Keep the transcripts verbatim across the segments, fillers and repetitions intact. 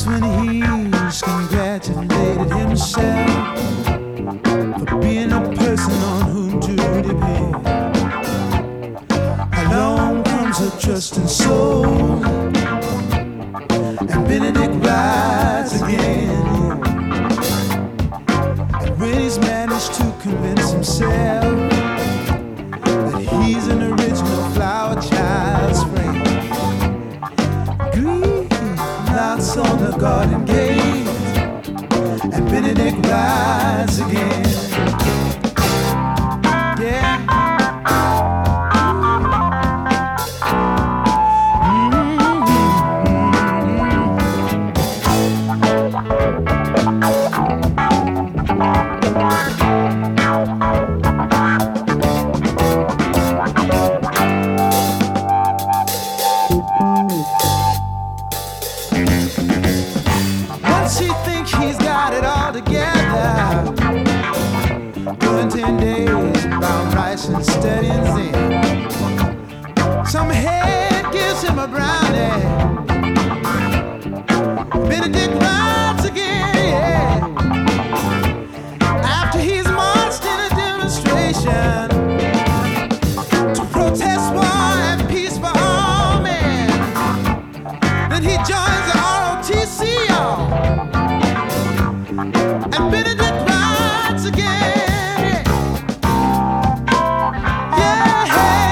That's when he's congratulated himself for being a person on whom to depend. Along comes a trusting soul, and Benedict rides again. And when he's managed to convince himself that he's an original flower child's friend, grief knocks on the garden gate, and Benedict rides again. Yeah. Once he thinks he's got it all together, doing ten days about rice and studying Zen. Some head gives him a brownie. Benedict rides again, yeah. After he's marched in a demonstration to protest war and peace for all men, then he joins the R O T C, y'all. And Benedict rides again. Yeah.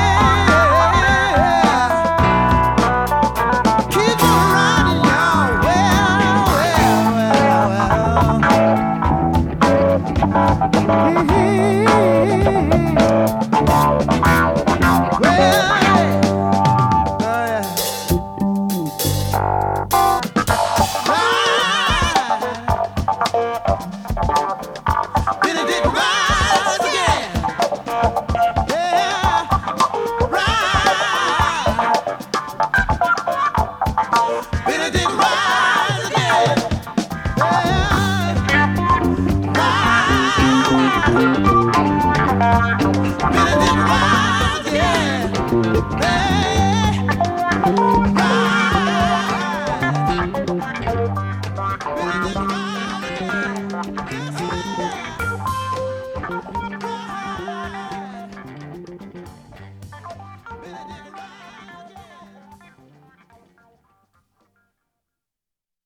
Keep on riding, y'all. Well, well, well, well. Mm-hmm. Well, oh, yeah. Benedict rides again. Yeah, ride. Benedict rides again. Yeah, ride. Benedict rides again. Yeah.